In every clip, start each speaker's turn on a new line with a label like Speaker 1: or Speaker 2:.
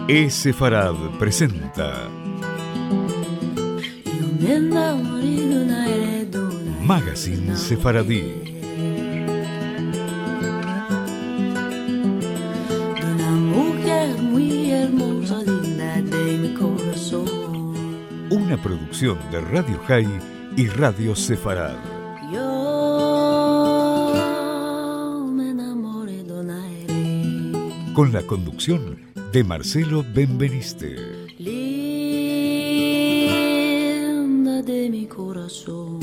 Speaker 1: Sefarad presenta Magazine Sefaradí. Una producción de Radio High y Radio Sefarad. Con la conducción de Marcelo Benveniste.
Speaker 2: Linda de mi corazón.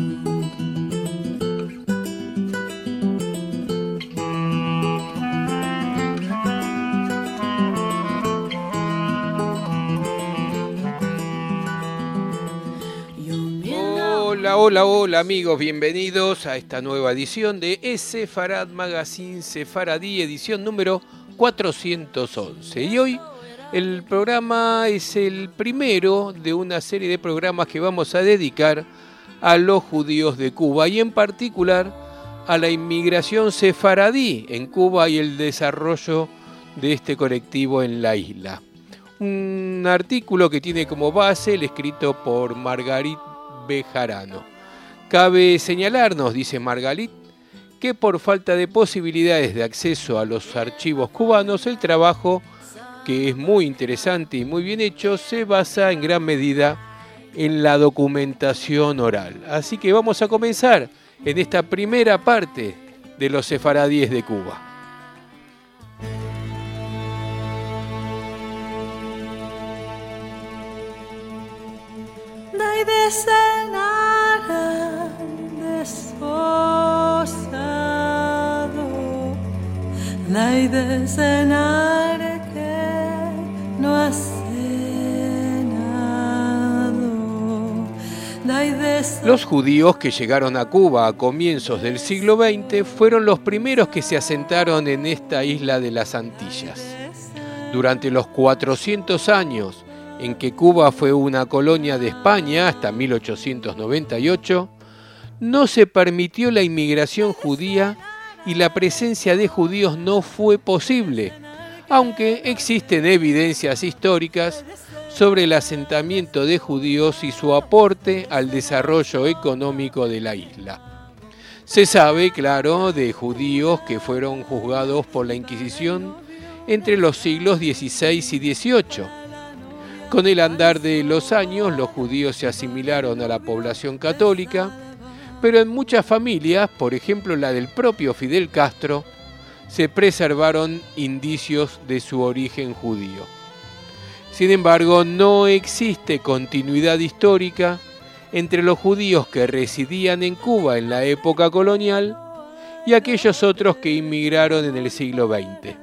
Speaker 3: Hola amigos, bienvenidos a esta nueva edición de Sefarad Magazine Sefaradí, edición número 411. Y hoy el programa es el primero de una serie de programas que vamos a dedicar a los judíos de Cuba y en particular a la inmigración sefaradí en Cuba y el desarrollo de este colectivo en la isla. Un artículo que tiene como base el escrito por Margarit Bejarano. Cabe señalar, nos dice Margarit, que por falta de posibilidades de acceso a los archivos cubanos, el trabajo, que es muy interesante y muy bien hecho, se basa en gran medida en la documentación oral. Así que vamos a comenzar en esta primera parte de los sefaradíes de Cuba. Los judíos que llegaron a Cuba a comienzos del siglo XX fueron los primeros que se asentaron en esta isla de las Antillas. Durante los 400 años en que Cuba fue una colonia de España hasta 1898, no se permitió la inmigración judía y la presencia de judíos no fue posible, aunque existen evidencias históricas sobre el asentamiento de judíos y su aporte al desarrollo económico de la isla. Se sabe, claro, de judíos que fueron juzgados por la Inquisición entre los siglos XVI y XVIII. Con el andar de los años, los judíos se asimilaron a la población católica, pero en muchas familias, por ejemplo la del propio Fidel Castro, se preservaron indicios de su origen judío. Sin embargo, no existe continuidad histórica entre los judíos que residían en Cuba en la época colonial y aquellos otros que inmigraron en el siglo XX.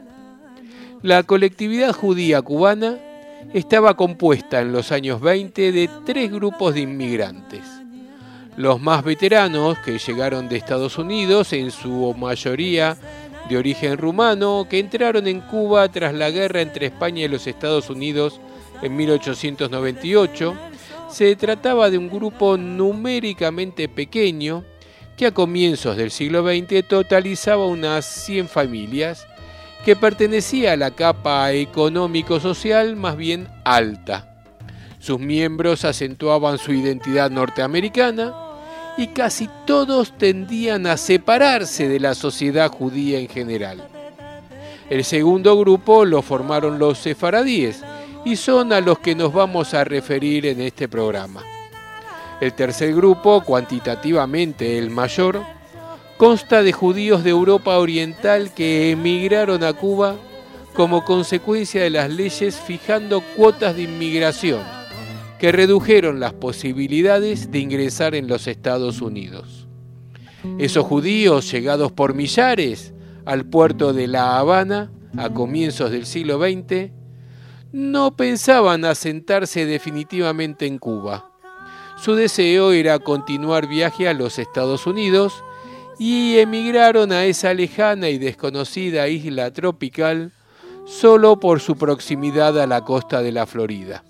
Speaker 3: La colectividad judía cubana estaba compuesta en los años 20 de 3 grupos de inmigrantes. Los más veteranos, que llegaron de Estados Unidos, en su mayoría de origen rumano, que entraron en Cuba tras la guerra entre España y los Estados Unidos en 1898. Se trataba de un grupo numéricamente pequeño que a comienzos del siglo XX totalizaba unas 100 familias, que pertenecía a la capa económico-social más bien alta. Sus miembros acentuaban su identidad norteamericana y casi todos tendían a separarse de la sociedad judía en general. El segundo grupo lo formaron los sefaradíes y son a los que nos vamos a referir en este programa. El tercer grupo, cuantitativamente el mayor, consta de judíos de Europa Oriental que emigraron a Cuba como consecuencia de las leyes fijando cuotas de inmigración que redujeron las posibilidades de ingresar en los Estados Unidos. Esos judíos, llegados por millares al puerto de La Habana a comienzos del siglo XX, no pensaban asentarse definitivamente en Cuba. Su deseo era continuar viaje a los Estados Unidos y emigraron a esa lejana y desconocida isla tropical solo por su proximidad a la costa de la Florida.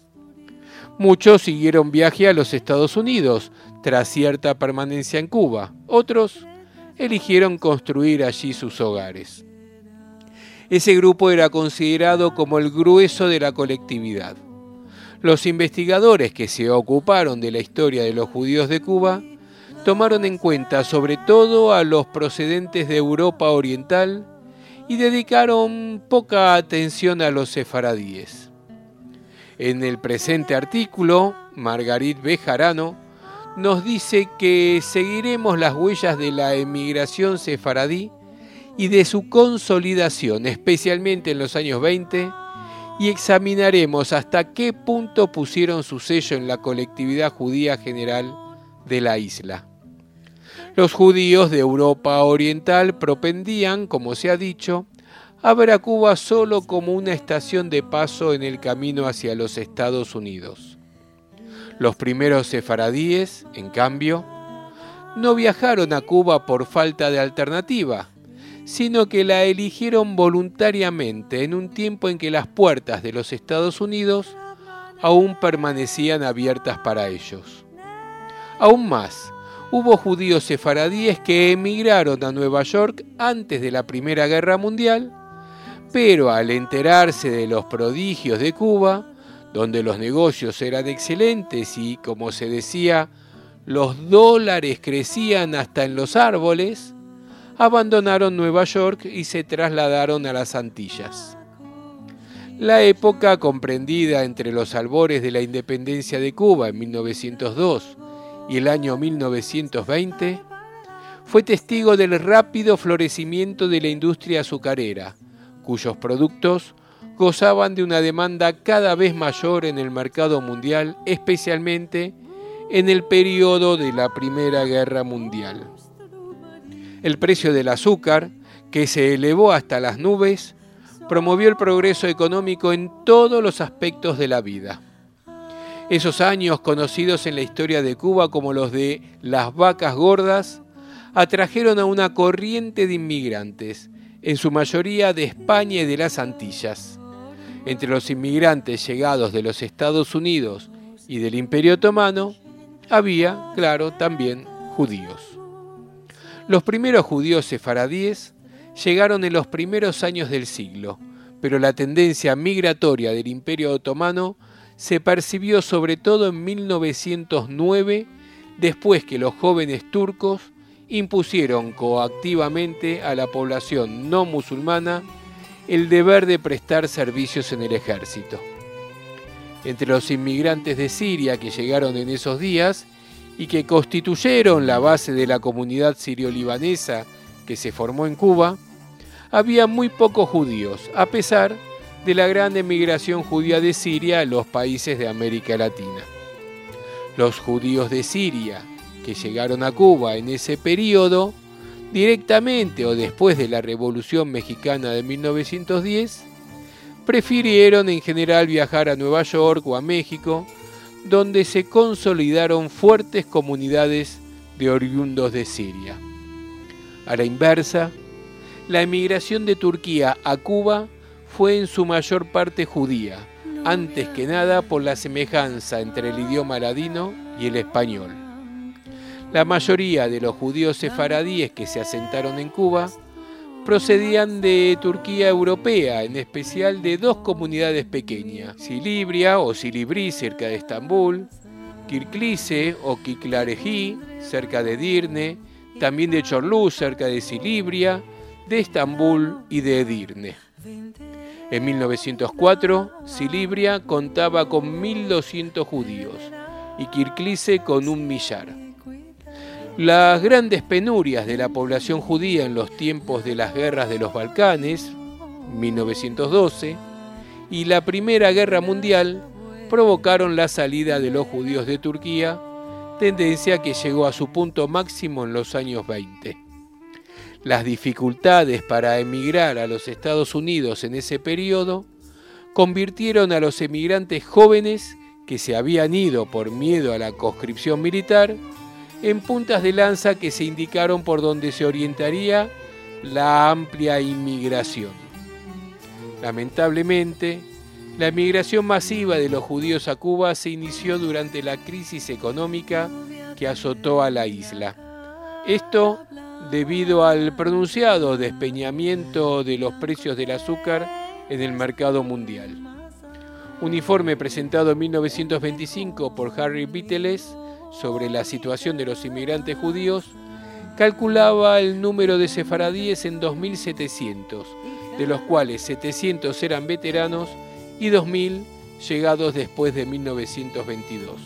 Speaker 3: Muchos siguieron viaje a los Estados Unidos tras cierta permanencia en Cuba. Otros eligieron construir allí sus hogares. Ese grupo era considerado como el grueso de la colectividad. Los investigadores que se ocuparon de la historia de los judíos de Cuba tomaron en cuenta sobre todo a los procedentes de Europa Oriental y dedicaron poca atención a los sefaradíes. En el presente artículo, Margarit Bejarano nos dice que seguiremos las huellas de la emigración sefaradí y de su consolidación, especialmente en los años 20, y examinaremos hasta qué punto pusieron su sello en la colectividad judía general de la isla. Los judíos de Europa Oriental propendían, como se ha dicho, a ver a Cuba solo como una estación de paso en el camino hacia los Estados Unidos. Los primeros sefaradíes, en cambio, no viajaron a Cuba por falta de alternativa, sino que la eligieron voluntariamente en un tiempo en que las puertas de los Estados Unidos aún permanecían abiertas para ellos. Aún más, hubo judíos sefaradíes que emigraron a Nueva York antes de la Primera Guerra Mundial, pero al enterarse de los prodigios de Cuba, donde los negocios eran excelentes y, como se decía, los dólares crecían hasta en los árboles, abandonaron Nueva York y se trasladaron a las Antillas. La época comprendida entre los albores de la independencia de Cuba en 1902 y el año 1920 fue testigo del rápido florecimiento de la industria azucarera, cuyos productos gozaban de una demanda cada vez mayor en el mercado mundial, especialmente en el periodo de la Primera Guerra Mundial. El precio del azúcar, que se elevó hasta las nubes, promovió el progreso económico en todos los aspectos de la vida. Esos años, conocidos en la historia de Cuba como los de las vacas gordas, atrajeron a una corriente de inmigrantes, en su mayoría de España y de las Antillas. Entre los inmigrantes llegados de los Estados Unidos y del Imperio Otomano, había, claro, también judíos. Los primeros judíos sefaradíes llegaron en los primeros años del siglo, pero la tendencia migratoria del Imperio Otomano se percibió sobre todo en 1909, después que los jóvenes turcos impusieron coactivamente a la población no musulmana el deber de prestar servicios en el ejército. Entre los inmigrantes de Siria que llegaron en esos días y que constituyeron la base de la comunidad sirio-libanesa que se formó en Cuba, había muy pocos judíos, a pesar de la gran emigración judía de Siria a los países de América Latina. Los judíos de Siria que llegaron a Cuba en ese periodo, directamente o después de la Revolución Mexicana de 1910, prefirieron en general viajar a Nueva York o a México, donde se consolidaron fuertes comunidades de oriundos de Siria. A la inversa, la emigración de Turquía a Cuba fue en su mayor parte judía, antes que nada por la semejanza entre el idioma ladino y el español. La mayoría de los judíos sefaradíes que se asentaron en Cuba procedían de Turquía europea, en especial de dos comunidades pequeñas, Silibria o Silivri cerca de Estambul, Kirklise o Kiklareji cerca de Edirne, también de Çorlu cerca de Silibria, de Estambul y de Edirne. En 1904, Silibria contaba con 1.200 judíos y Kirklise con 1.000.000. Las grandes penurias de la población judía en los tiempos de las guerras de los Balcanes, 1912, y la Primera Guerra Mundial provocaron la salida de los judíos de Turquía, tendencia que llegó a su punto máximo en los años 20. Las dificultades para emigrar a los Estados Unidos en ese periodo convirtieron a los emigrantes jóvenes que se habían ido por miedo a la conscripción militar en puntas de lanza que se indicaron por donde se orientaría la amplia inmigración. Lamentablemente, la emigración masiva de los judíos a Cuba se inició durante la crisis económica que azotó a la isla. Esto debido al pronunciado despeñamiento de los precios del azúcar en el mercado mundial. Un informe presentado en 1925 por Harry Beetles sobre la situación de los inmigrantes judíos calculaba el número de sefaradíes en 2.700, de los cuales 700 eran veteranos y 2.000 llegados después de 1922.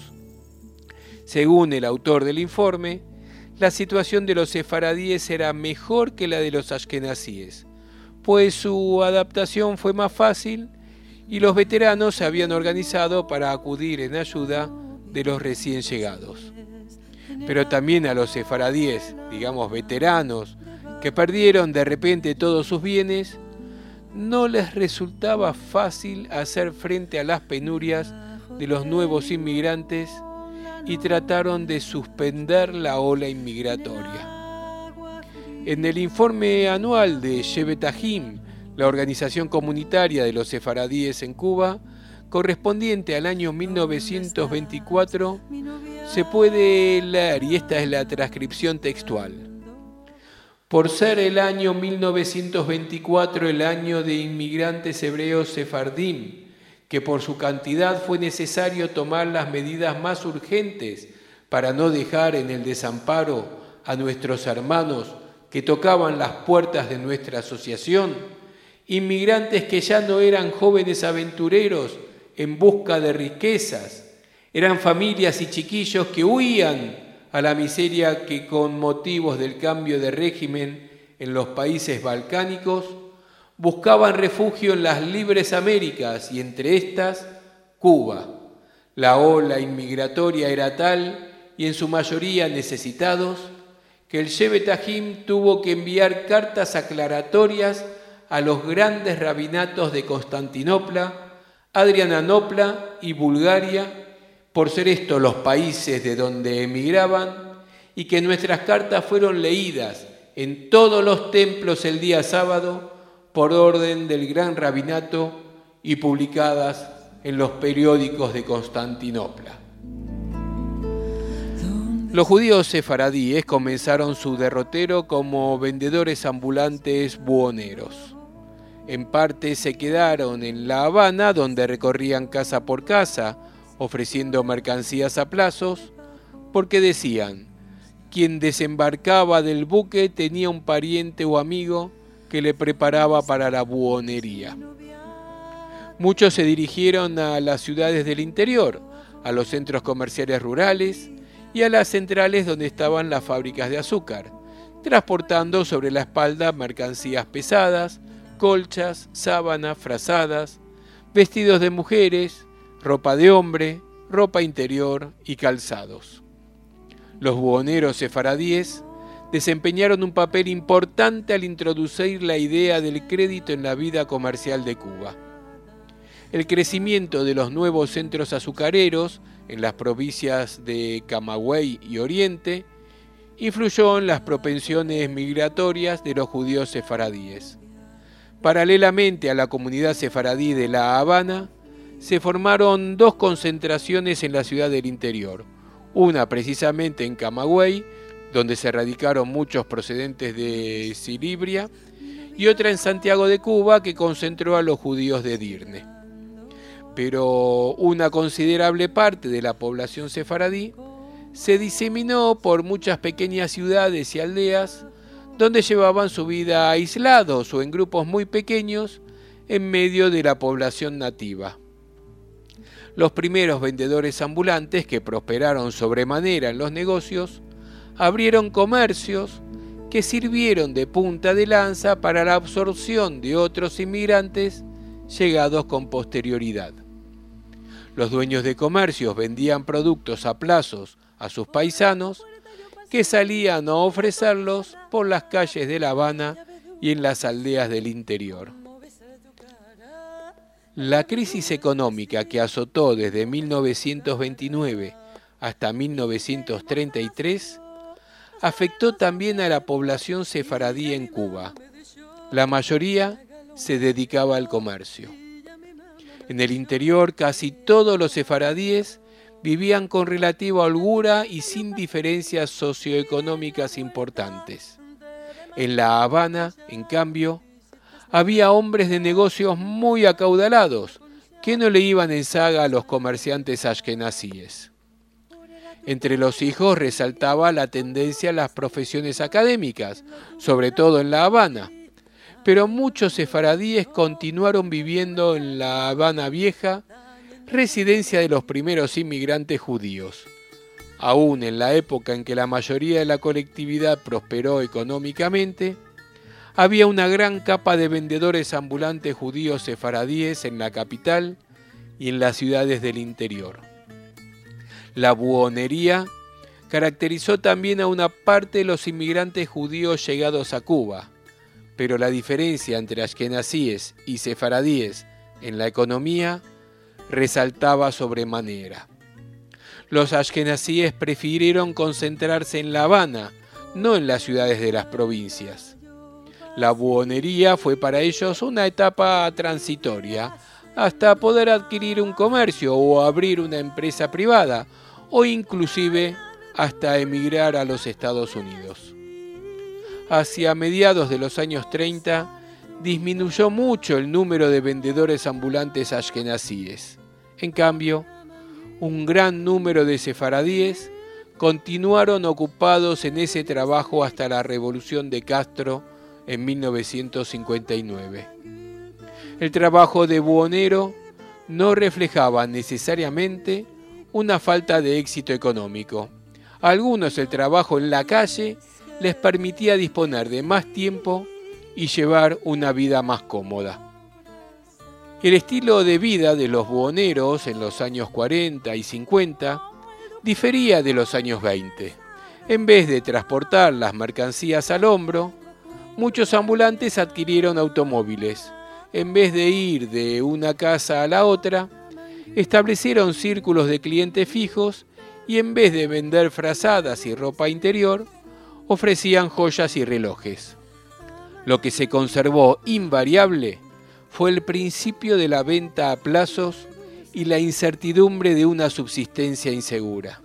Speaker 3: Según el autor del informe, la situación de los sefaradíes era mejor que la de los ashkenazíes, pues su adaptación fue más fácil y los veteranos se habían organizado para acudir en ayuda de los recién llegados. Pero también a los sefaradíes, digamos veteranos, que perdieron de repente todos sus bienes, no les resultaba fácil hacer frente a las penurias de los nuevos inmigrantes y trataron de suspender la ola inmigratoria. En el informe anual de Shevet Ahim, la organización comunitaria de los sefaradíes en Cuba, correspondiente al año 1924, se puede leer, y esta es la transcripción textual: por ser el año 1924 el año de inmigrantes hebreos sefardim, que por su cantidad fue necesario tomar las medidas más urgentes para no dejar en el desamparo a nuestros hermanos que tocaban las puertas de nuestra asociación, inmigrantes que ya no eran jóvenes aventureros en busca de riquezas, eran familias y chiquillos que huían a la miseria que con motivos del cambio de régimen en los países balcánicos buscaban refugio en las libres Américas y entre estas Cuba. La ola inmigratoria era tal, y en su mayoría necesitados, que el Shevet Ahim tuvo que enviar cartas aclaratorias a los grandes rabinatos de Constantinopla, Adrianopla y Bulgaria, por ser estos los países de donde emigraban, y que nuestras cartas fueron leídas en todos los templos el día sábado por orden del gran rabinato y publicadas en los periódicos de Constantinopla. Los judíos sefaradíes comenzaron su derrotero como vendedores ambulantes buhoneros. En parte se quedaron en La Habana, donde recorrían casa por casa, ofreciendo mercancías a plazos, porque decían: quien desembarcaba del buque tenía un pariente o amigo que le preparaba para la buhonería. Muchos se dirigieron a las ciudades del interior, a los centros comerciales rurales y a las centrales donde estaban las fábricas de azúcar, transportando sobre la espalda mercancías pesadas, colchas, sábanas, frazadas, vestidos de mujeres, ropa de hombre, ropa interior y calzados. Los buhoneros sefaradíes desempeñaron un papel importante al introducir la idea del crédito en la vida comercial de Cuba. El crecimiento de los nuevos centros azucareros en las provincias de Camagüey y Oriente influyó en las propensiones migratorias de los judíos sefaradíes. Paralelamente a la comunidad sefaradí de La Habana, se formaron dos concentraciones en la ciudad del interior, una precisamente en Camagüey, donde se radicaron muchos procedentes de Silibria, y otra en Santiago de Cuba, que concentró a los judíos de Edirne. Pero una considerable parte de la población sefaradí se diseminó por muchas pequeñas ciudades y aldeas, donde llevaban su vida aislados o en grupos muy pequeños en medio de la población nativa. Los primeros vendedores ambulantes, que prosperaron sobremanera en los negocios, abrieron comercios que sirvieron de punta de lanza para la absorción de otros inmigrantes llegados con posterioridad. Los dueños de comercios vendían productos a plazos a sus paisanos, que salían a ofrecerlos por las calles de La Habana y en las aldeas del interior. La crisis económica que azotó desde 1929 hasta 1933 afectó también a la población sefaradí en Cuba. La mayoría se dedicaba al comercio. En el interior, casi todos los sefaradíes vivían con relativa holgura y sin diferencias socioeconómicas importantes. En La Habana, en cambio, había hombres de negocios muy acaudalados que no le iban en saga a los comerciantes ashkenazíes. Entre los hijos resaltaba la tendencia a las profesiones académicas, sobre todo en La Habana, pero muchos sefaradíes continuaron viviendo en La Habana Vieja, residencia de los primeros inmigrantes judíos. Aún en la época en que la mayoría de la colectividad prosperó económicamente, había una gran capa de vendedores ambulantes judíos sefaradíes en la capital y en las ciudades del interior. La buhonería caracterizó también a una parte de los inmigrantes judíos llegados a Cuba, pero la diferencia entre ashkenazíes y sefaradíes en la economía resaltaba sobremanera. Los ashkenazíes prefirieron concentrarse en La Habana, no en las ciudades de las provincias. La buhonería fue para ellos una etapa transitoria, hasta poder adquirir un comercio o abrir una empresa privada, o inclusive hasta emigrar a los Estados Unidos. Hacia mediados de los años 30, disminuyó mucho el número de vendedores ambulantes ashkenazíes. En cambio, un gran número de sefaradíes continuaron ocupados en ese trabajo hasta la Revolución de Castro en 1959. El trabajo de buhonero no reflejaba necesariamente una falta de éxito económico. A algunos el trabajo en la calle les permitía disponer de más tiempo y llevar una vida más cómoda. El estilo de vida de los buhoneros en los años 40 y 50 difería de los años 20. En vez de transportar las mercancías al hombro, muchos ambulantes adquirieron automóviles. En vez de ir de una casa a la otra, establecieron círculos de clientes fijos y en vez de vender frazadas y ropa interior, ofrecían joyas y relojes. Lo que se conservó invariable fue el principio de la venta a plazos y la incertidumbre de una subsistencia insegura.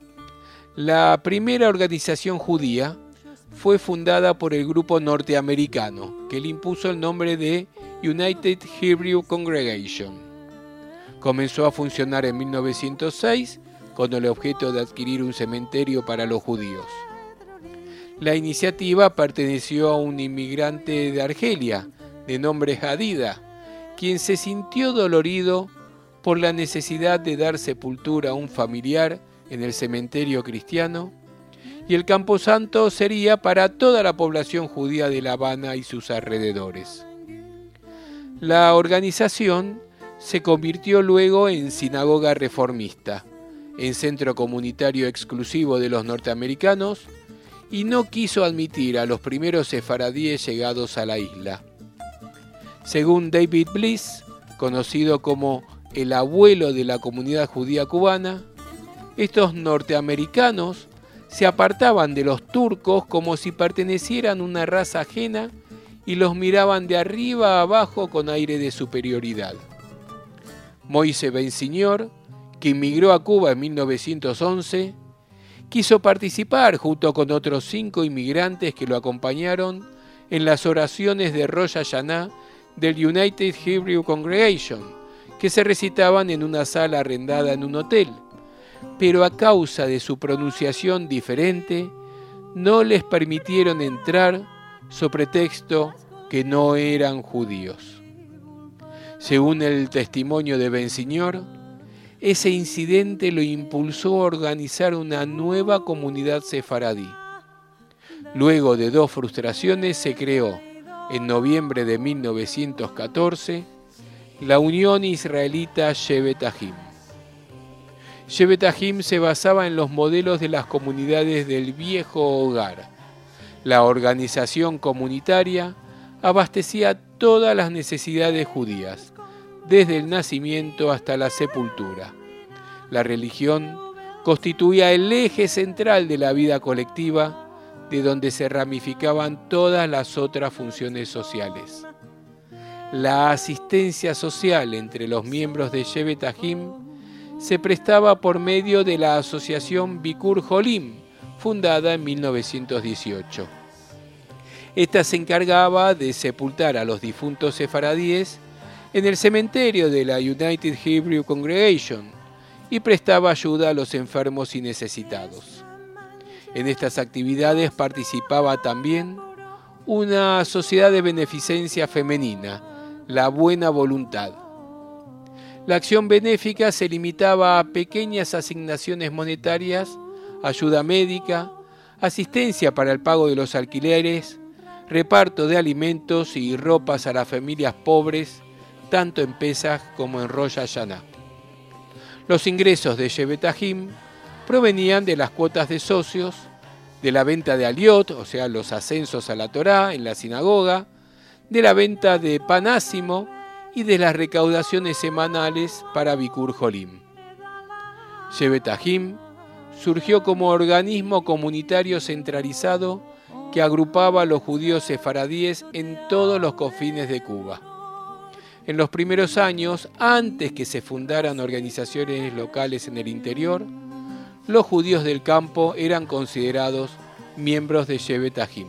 Speaker 3: La primera organización judía fue fundada por el grupo norteamericano, que le impuso el nombre de United Hebrew Congregation. Comenzó a funcionar en 1906 con el objeto de adquirir un cementerio para los judíos. La iniciativa perteneció a un inmigrante de Argelia, de nombre Hadida, quien se sintió dolorido por la necesidad de dar sepultura a un familiar en el cementerio cristiano, y el camposanto sería para toda la población judía de La Habana y sus alrededores. La organización se convirtió luego en sinagoga reformista, en centro comunitario exclusivo de los norteamericanos, y no quiso admitir a los primeros sefaradíes llegados a la isla. Según David Bliss, conocido como el abuelo de la comunidad judía cubana, estos norteamericanos se apartaban de los turcos como si pertenecieran a una raza ajena y los miraban de arriba a abajo con aire de superioridad. Moise Bensignor, que inmigró a Cuba en 1911, quiso participar junto con otros 5 inmigrantes que lo acompañaron en las oraciones de Rosh Hashanah del United Hebrew Congregation, que se recitaban en una sala arrendada en un hotel, pero a causa de su pronunciación diferente, no les permitieron entrar sobre pretexto que no eran judíos. Según el testimonio de Bensignor, ese incidente lo impulsó a organizar una nueva comunidad sefaradí. Luego de 2 frustraciones se creó, en noviembre de 1914, la Unión Israelita Shevet Ahim. Shevet Ahim se basaba en los modelos de las comunidades del viejo hogar. La organización comunitaria abastecía todas las necesidades judías, desde el nacimiento hasta la sepultura. La religión constituía el eje central de la vida colectiva, de donde se ramificaban todas las otras funciones sociales. La asistencia social entre los miembros de Shevet Ahim se prestaba por medio de la asociación Bikur Jolim, fundada en 1918. Esta se encargaba de sepultar a los difuntos sefaradíes en el cementerio de la United Hebrew Congregation y prestaba ayuda a los enfermos y necesitados. En estas actividades participaba también una sociedad de beneficencia femenina, la Buena Voluntad. La acción benéfica se limitaba a pequeñas asignaciones monetarias, ayuda médica, asistencia para el pago de los alquileres, reparto de alimentos y ropas a las familias pobres, tanto en Pesaj como en Rosh Hashanah. Los ingresos de Shevetahim provenían de las cuotas de socios, de la venta de aliot, o sea, los ascensos a la Torá en la sinagoga, de la venta de panásimo y de las recaudaciones semanales para Bikur Jolim. Shevetahim surgió como organismo comunitario centralizado que agrupaba a los judíos sefaradíes en todos los confines de Cuba. En los primeros años, antes que se fundaran organizaciones locales en el interior, los judíos del campo eran considerados miembros de Shevetahim.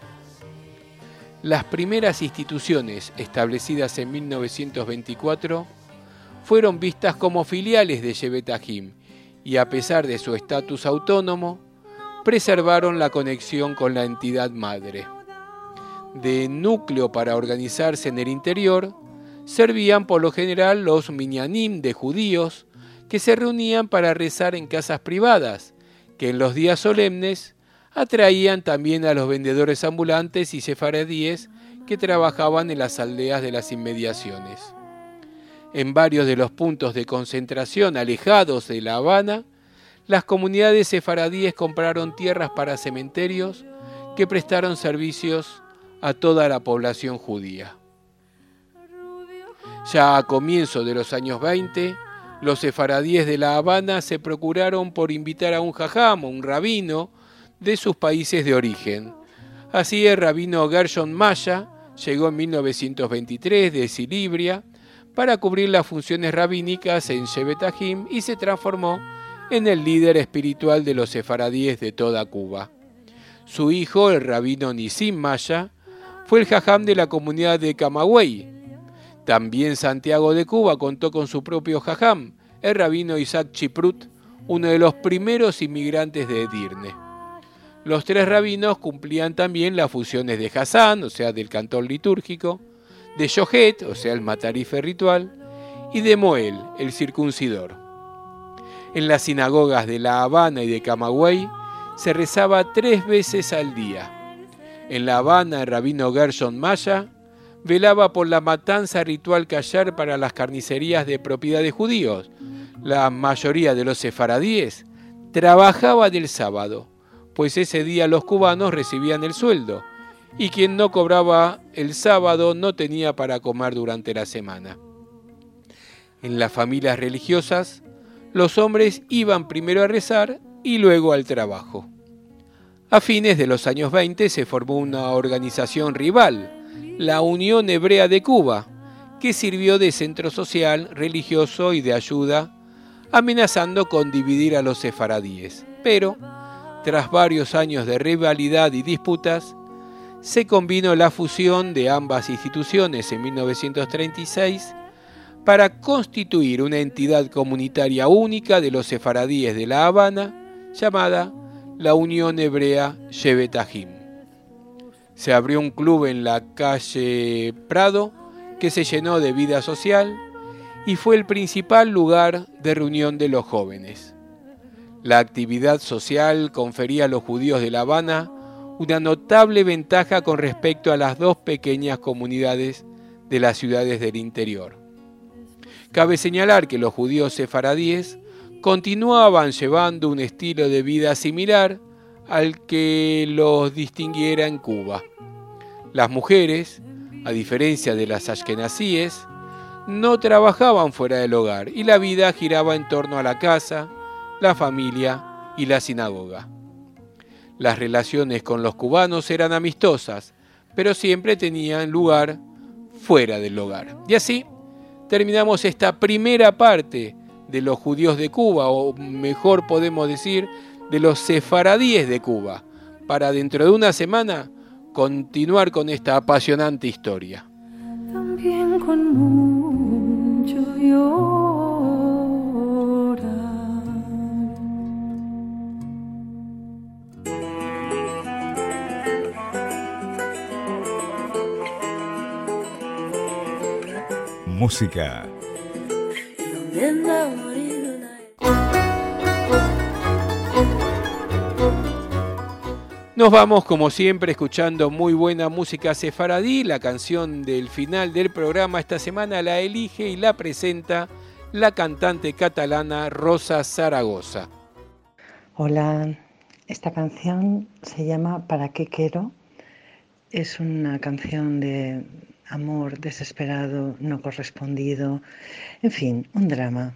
Speaker 3: Las primeras instituciones establecidas en 1924 fueron vistas como filiales de Shevetahim y, a pesar de su estatus autónomo, preservaron la conexión con la entidad madre. De núcleo para organizarse en el interior, servían por lo general los minyanim de judíos que se reunían para rezar en casas privadas, que en los días solemnes atraían también a los vendedores ambulantes y sefaradíes que trabajaban en las aldeas de las inmediaciones. En varios de los puntos de concentración alejados de La Habana, las comunidades sefaradíes compraron tierras para cementerios que prestaron servicios a toda la población judía. Ya a comienzos de los años 20, los sefaradíes de La Habana se procuraron por invitar a un jajam, un rabino, de sus países de origen. Así el rabino Gershon Maya llegó en 1923 de Silibria para cubrir las funciones rabínicas en Shevetahim y se transformó en el líder espiritual de los sefaradíes de toda Cuba. Su hijo, el rabino Nisim Maya, fue el jajam de la comunidad de Camagüey. También Santiago de Cuba contó con su propio jajam, el rabino Isaac Chiprut, uno de los primeros inmigrantes de Edirne. Los tres rabinos cumplían también las funciones de Hassan, o sea, del cantor litúrgico, de Yohet, o sea, el matarife ritual, y de Moel, el circuncidor. En las sinagogas de La Habana y de Camagüey se rezaba 3 veces al día. En La Habana, el rabino Gershon Maya velaba por la matanza ritual kasher para las carnicerías de propiedad de judíos. La mayoría de los sefaradíes trabajaba del sábado, pues ese día los cubanos recibían el sueldo, y quien no cobraba el sábado no tenía para comer durante la semana. En las familias religiosas, los hombres iban primero a rezar y luego al trabajo. A fines de los años 20 se formó una organización rival, la Unión Hebrea de Cuba, que sirvió de centro social, religioso y de ayuda, amenazando con dividir a los sefaradíes. Pero, tras varios años de rivalidad y disputas, se combinó la fusión de ambas instituciones en 1936 para constituir una entidad comunitaria única de los sefaradíes de La Habana, llamada la Unión Hebrea Shevetahim. Se abrió un club en la calle Prado que se llenó de vida social y fue el principal lugar de reunión de los jóvenes. La actividad social confería a los judíos de La Habana una notable ventaja con respecto a las 2 pequeñas comunidades de las ciudades del interior. Cabe señalar que los judíos sefaradíes continuaban llevando un estilo de vida similar al que los distinguiera en Cuba. Las mujeres, a diferencia de las ashkenazíes, no trabajaban fuera del hogar y la vida giraba en torno a la casa, la familia y la sinagoga. Las relaciones con los cubanos eran amistosas, pero siempre tenían lugar fuera del hogar. Y así terminamos esta primera parte de los judíos de Cuba, o mejor podemos decir, de los sefaradíes de Cuba, para dentro de una semana continuar con esta apasionante historia.
Speaker 2: También con mucho llorar.
Speaker 1: Música.
Speaker 3: Nos vamos como siempre escuchando muy buena música sefaradí. La canción del final del programa esta semana la elige y la presenta la cantante catalana Rosa Zaragoza.
Speaker 4: Hola, esta canción se llama ¿Para qué quiero? Es una canción de amor desesperado, no correspondido, en fin, un drama.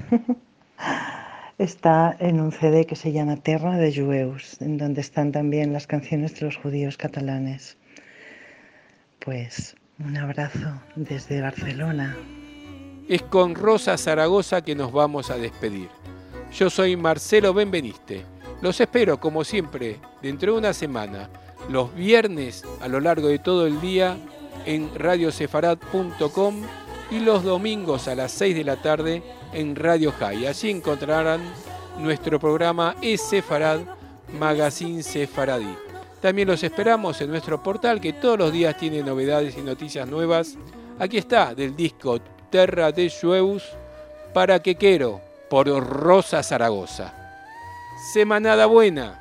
Speaker 4: Está en un CD que se llama Terra de Jueus, en donde están también las canciones de los judíos catalanes. Pues un abrazo desde Barcelona.
Speaker 3: Es con Rosa Zaragoza que nos vamos a despedir. Yo soy Marcelo Benveniste. Los espero, como siempre, dentro de una semana, los viernes a lo largo de todo el día en radiosefarad.com y los domingos a las 6 de la tarde en Radio High. Allí encontrarán nuestro programa Sefarad Magazine Sefaradí. También los esperamos en nuestro portal que todos los días tiene novedades y noticias nuevas. Aquí está, del disco Terra de Jueus, Para que quiero, por Rosa Zaragoza. Semanada buena.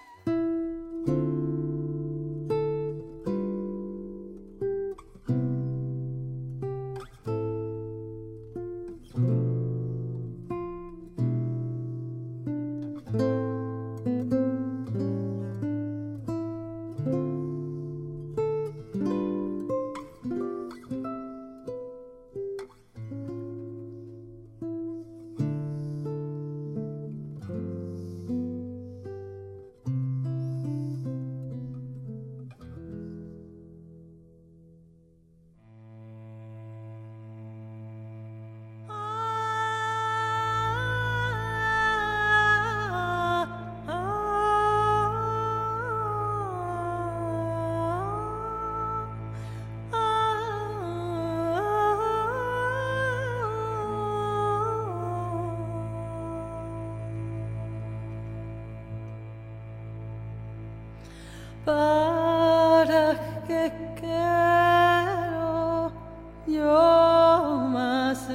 Speaker 2: ¿Para qué quiero yo más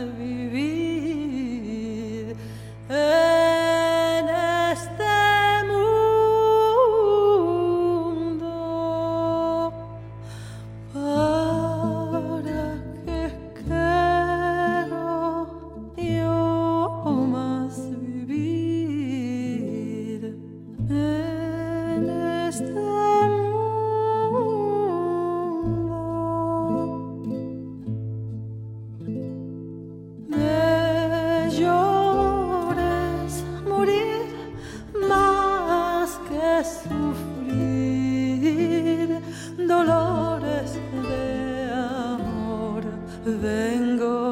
Speaker 2: vivir en este mundo? ¿Para qué quiero yo más vivir en este mundo? Me llores morir más que sufrir dolores de amor. Vengo